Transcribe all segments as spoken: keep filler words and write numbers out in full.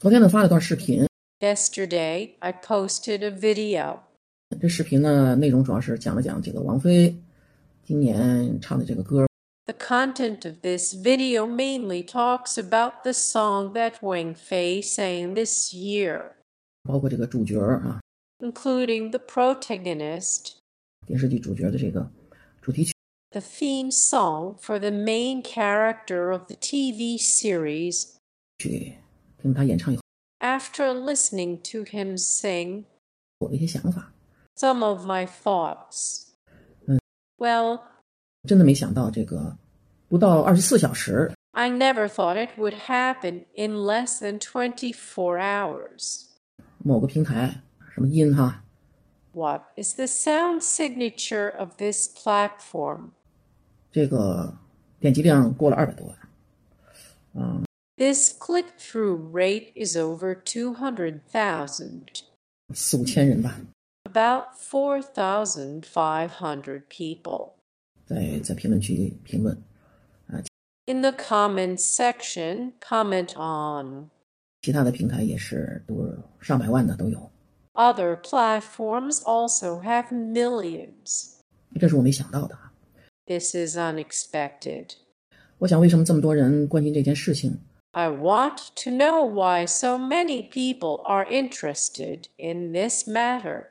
昨天呢发了段视频， Yesterday, I posted a video. 这视频呢内容主要是讲了讲这个王菲今年唱的这个歌。 The content of this video mainly talks about the song that Wang Fei sang this year, 包括这个主角啊， including the protagonist, 电视剧主角的这个主题曲， the theme song for the main character of the T V series. 听他演唱以后 After listening to him sing, 我的一些想法。 some of my thoughts. 嗯 Well, 真的没想到这个不到二十四小时， I never thought it would happen in less than twenty-four hours. 某个平台什么音哈， What is the sound signature of this platform? 这个点击量过了二百多万。嗯， This click-through rate is over two hundred thousand, 四五千人吧， about four thousand five hundred people. 在在评论区评论。 In the comments section, comment on. 其他的平台也是都上百万的都有， Other platforms also have millions. 这是我没想到的啊。 This is unexpected. 我想为什么这么多人关心这件事情？ I want to know why so many people are interested in this matter.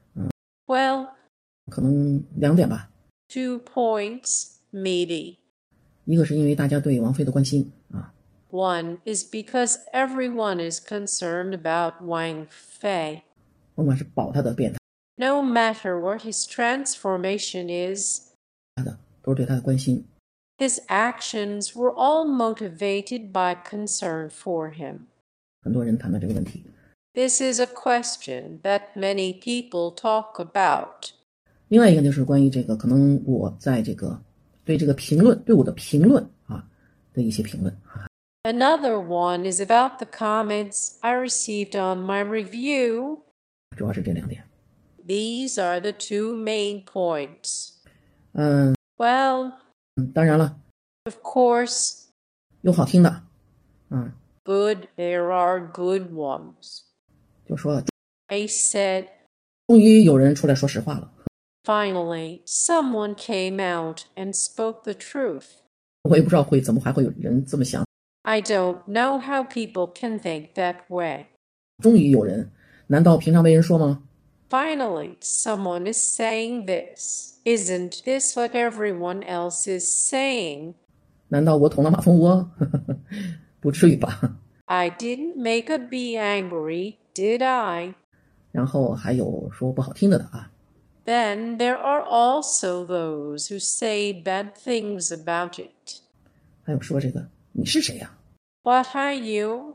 Well, 可能两点吧， two points, maybe. 一个是因为大家对王菲的关心啊， One is because everyone is concerned about Wang Fei. 甭管是保她的变态 No matter what his transformation is, 的，都是对她的关心。 his actions were all motivated by concern for him. 很多人谈到这个问题。 This is a question that many people talk about. 另外一个就是关于这个，可能我在这个对这个评论，对我的评论啊的一些评论啊， Another one is about the comments I received on my review. 主要是这两点。 These are the two main points. 嗯， Well, 当然了， of course, 有好听的，嗯， good, there are good ones. 就说 I said, 终于有人出来说实话了。 finally, someone came out and spoke the truth. 我也不知道会怎么还会有人这么想， I don't know how people can think that way. 终于有人，难道平常没人说吗？ Finally, someone is saying this. Isn't this what everyone else is saying? 难道我捅了马蜂窝？不至于吧。 I didn't make a bee angry, did I? 然后还有说不好听的的啊， Then there are also those who say bad things about it. 还有说这个你是谁呀、 What are you?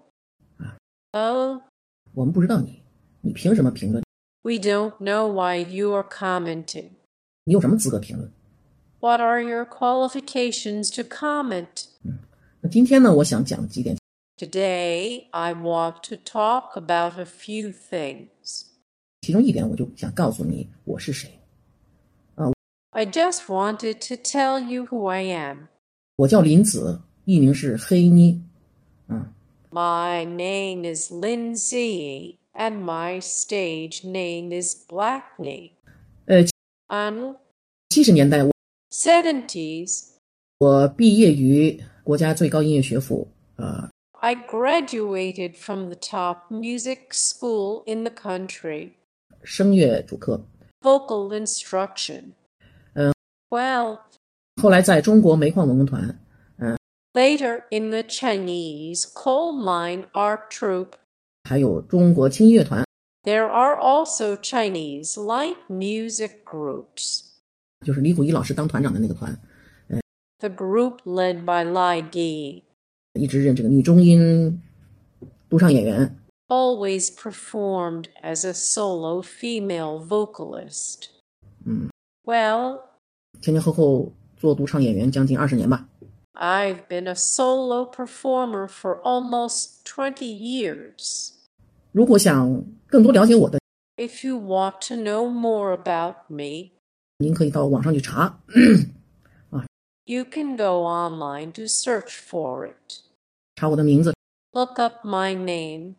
Oh, 我们不知道你，你凭什么评论？ we don't know why you are commenting. 你有什么资格评论？ What are your qualifications to comment? 那今天呢，我想讲几点。 Today, I want to talk about a few things. 其中一点我就想告诉你我是谁。 I just wanted to tell you who I am. 我叫林子，艺名是黑妮。 My name is Lindsay, and my stage name is Blackney. 呃， On 七十年代我 seventies, 我毕业于国家最高音乐学府，呃， I graduated from the top music school in the country, 声乐主科。 vocal instruction. Uh. Well, 后来在中国煤矿文工团， later in the Chinese coal mine art troupe, 还有中国轻音乐团， there are also Chinese light music groups. 就是李谷一老师当团长的那个团， The group led by Lai Gi 一直任这个女中音独唱演员。 always performed as a solo female vocalist. 嗯， Well, 前前后后做独唱演员将近二十年吧。 I've been a solo performer for almost twenty years. 如果想更多了解我的， If you want to know more about me, 您可以到网上去查， you can go online to search for it. 查我的名字， Look up my name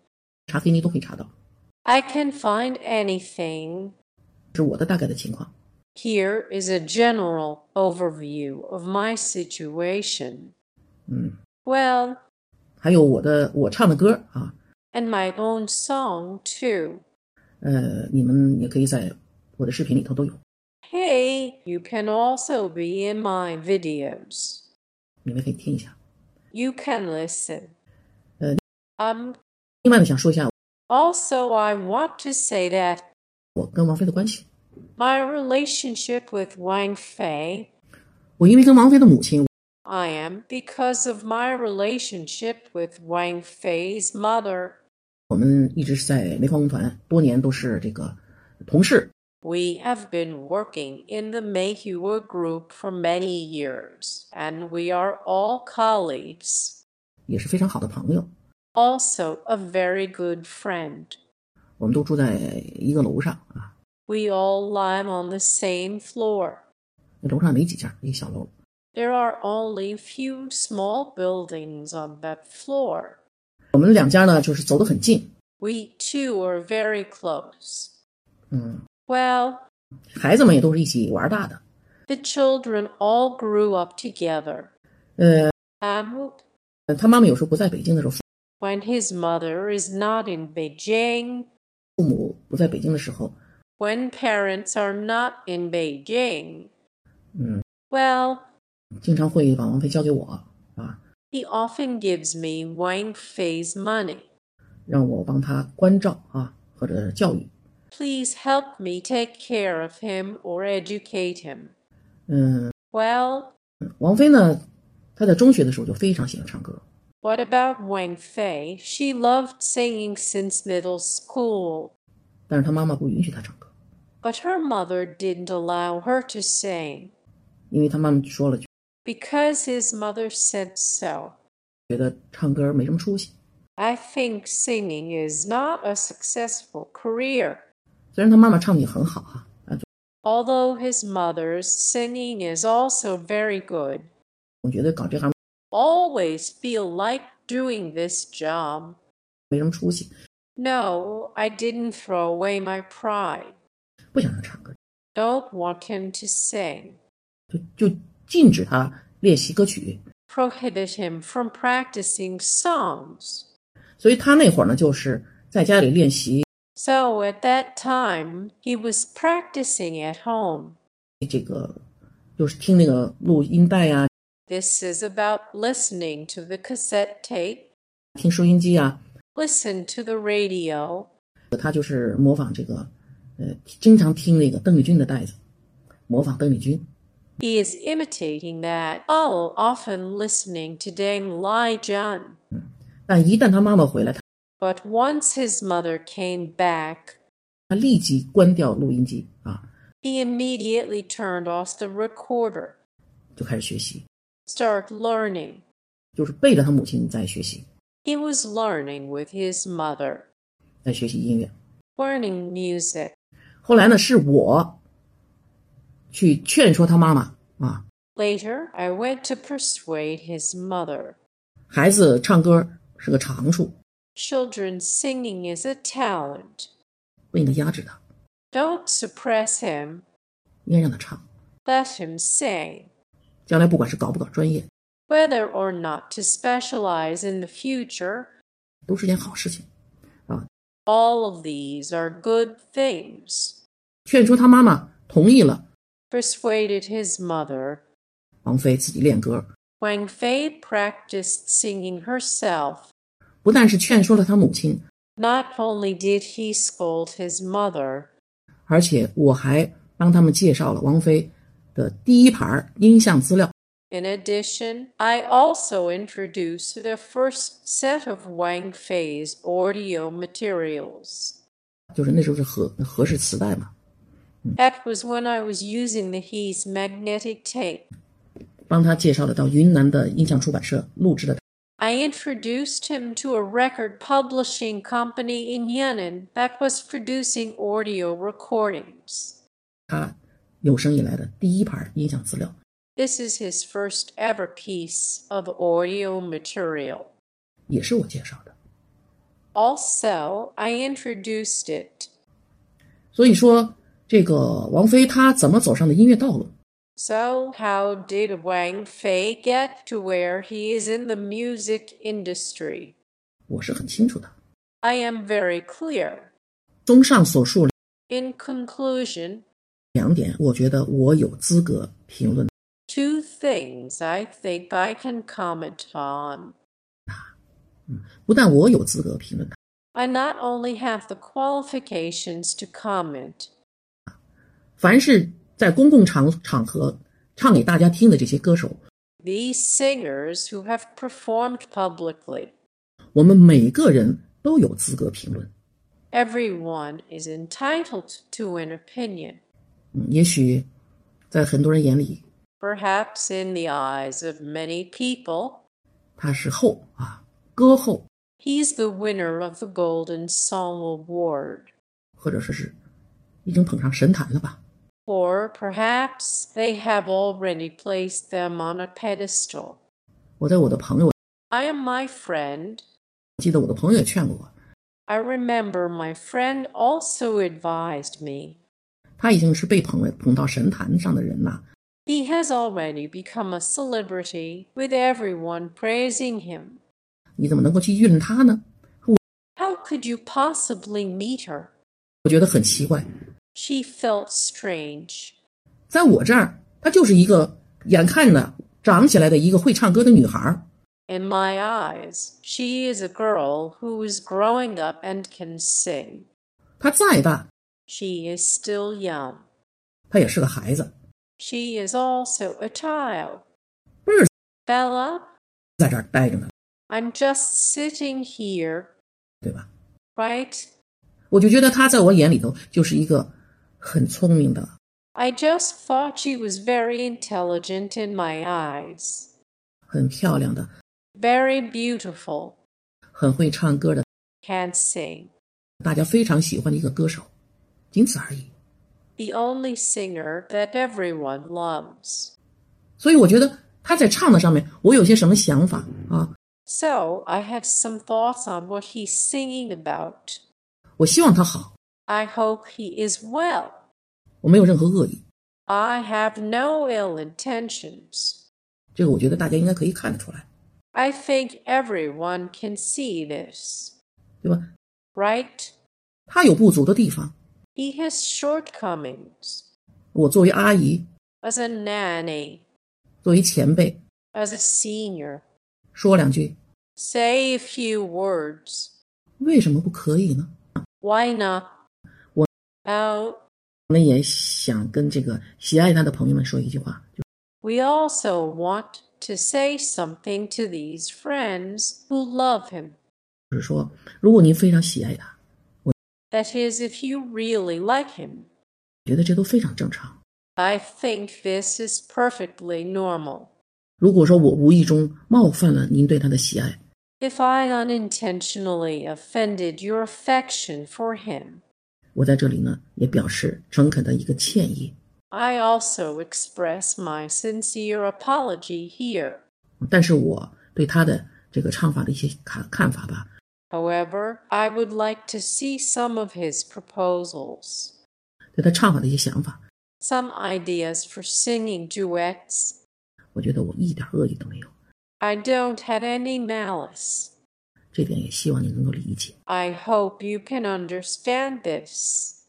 查菲尼都可以查到。 I can find anything. 是我的大概的情况。 Here is a general overview of my situation. 嗯， Well, 还有我的我唱的歌啊， and my own song too. 呃，你们也可以在我的视频里头都有， Hey, you can also be in my videos. 你们可以听一下。 You can listen. 呃， Um, 另外呢，想说一下 also, I want to say that 我跟王菲的关系。 my relationship with Wang Fei, 我因为跟王菲的母亲， I am because of my relationship with Wang Fei's mother. 我们一直是在煤矿工团，多年都是这个同事。 We have been working in the Meihua group for many years, and we are all colleagues. 也是非常好的朋友， Also a very good friend. 我们都住在一个楼上啊， We all live on the same floor. 那楼上没几家，一小楼。 There are only a few small buildings on that floor. 我们两家呢，就是走得很近。 We too are very close. 嗯， Well, 孩子们也都是一起玩大的。 the children all grew up together. 呃， And 他妈妈有时候不在北京的时候， when his mother is not in Beijing, 父母不在北京的时候， when parents are not in Beijing, 嗯， well, 经常会把王菲交给我啊， he often gives me Wang Fei's money. 让我帮他关照啊，或者教育。 Please help me take care of him or educate him. 嗯， Well, 王菲呢，她在中学的时候就非常喜欢唱歌， what about Wang Fei? She loved singing since middle school, 但是她妈妈不允许她唱歌， but her mother didn't allow her to sing 因为她妈妈说了， because his mother said so. 觉得唱歌没什么出息。 I think singing is not a successful career. 虽然她妈妈唱的也很好哈、啊， Although his mother's singing is also very good, 总觉得搞这行 always feel like doing this job. 没什么出息， No, I didn't throw away my pride. 不想让她唱歌， Don't want him to sing. 就就禁止她练习歌曲。 Prohibit him from practicing songs. 所以她那会儿呢，就是在家里练习 So at that time, he was practicing at home. 这个，就是听那个录音带呀、 This is about listening to the cassette tape, 听收音机啊， listen to the radio. 她就是模仿这个，呃，经常听那个邓丽君的带子，模仿邓丽君。 He is imitating that, all often listening to Dame Lai Jun. 但一旦她妈妈回来，她 But once his mother came back, 她立即关掉录音机啊， he immediately turned off the recorder, 就开始学习， start learning. 就是背着她母亲在学习， He was learning with his mother, 在学习音乐。 learning music. 后来呢，是我去劝说她妈妈啊， Later, I went to persuade his mother. 孩子唱歌是个长处， Children singing is a talent. 不应该压制他， Don't suppress him. 应该让他唱。 Let him sing. 将来不管是搞不搞专业， Whether or not to specialize in the future, 都是件好事情啊。 all of these are good things. 劝说他妈妈同意了， Persuaded his mother. 王菲自己练歌， Wang Fei practiced singing herself. 不但是劝说了他母亲， Not only did he scold his mother, 而且我还帮他们介绍了王菲的第一盘音像资料。 in addition, I also introduced the first set of Wang Fei's audio materials. 就是那时候是合合式磁带嘛， That was when I was using the He's magnetic tape. 帮他介绍了到云南的音像出版社录制的。 I introduced him to a record publishing company in Yan'an that was producing audio recordings. 他有生以来的第一盘音像资料， This is his first ever piece of audio material. 也是我介绍的。 Also, I introduced it. 所以说，这个王菲她怎么走上的音乐道路？ So, how did Wang Fei get to where he is in the music industry? 我是很清楚的。 I am very clear. 综上所述 In conclusion, 两点，我觉得我有资格评论。 two things I think I can comment on. 不但我有资格评论他， I not only have the qualifications to comment. 凡是在公共场场合唱给大家听的这些歌手， These singers who have performed publicly. 我们每个人都有资格评论。 Everyone is entitled to an opinion. 嗯，也许在很多人眼里， Perhaps in the eyes of many people, 他是后啊，歌后， he's the winner of the Golden Song Award. 或者说是已经捧上神坛了吧。 Or perhaps they have already placed them on a pedestal. 我在我的朋友， I am my friend. 记得我的朋友也劝过我， I remember my friend also advised me. 他已经是被捧为捧到神坛上的人了， He has already become a celebrity with everyone praising him. 你怎么能够去议论他呢？ How could you possibly meet her? 我觉得很奇怪。 She felt strange. 在我这儿，她就是一个眼看着长起来的一个会唱歌的女孩。 In my eyes, she is a girl who is growing up and can sing. 她再大， She is still young. 她也是个孩子， She is also a child. 不是 Bella, 在这儿待着呢， I'm just sitting here, 对吧？ right? 我就觉得她在我眼里头就是一个很聪明的， I just thought she was very intelligent in my eyes. 很漂亮的， Very beautiful. 很会唱歌的， Can sing. 大家非常喜欢的一个歌手，仅此而已。 The only singer that everyone loves. 所以我觉得她在唱的上面，我有些什么想法啊？ So, I have some thoughts on what he's singing about. 我希望她好， I hope he is well. 我没有任何恶意， I have no ill intentions. 这个我觉得大家应该可以看得出来， I think everyone can see this. 对吧？ Right? 她有不足的地方， He has shortcomings. 我作为阿姨， As a nanny, 作为前辈， as a senior, 说两句， say a few words. 为什么不可以呢？ Why not? What? Oh, 我们也想跟这个喜爱他的朋友们说一句话，就 we also want to say something to these friends who love him. 是说，如果您非常喜爱他， That is, if you really like him. 我觉得这都非常正常。 I think this is perfectly normal. 如果说我无意中冒犯了您对他的喜爱， If I unintentionally offended your affection for him, 我在这里呢也表示诚恳的一个歉意。 I also express my sincere apology here. 但是我对他的这个唱法的一些看看法吧， However, I would like to see some of his proposals, 对他唱法的一些想法， some ideas for singing duets. 我觉得我一点恶意都没有， I don't have any malice. 这点也希望你能够理解。 I hope you can understand this.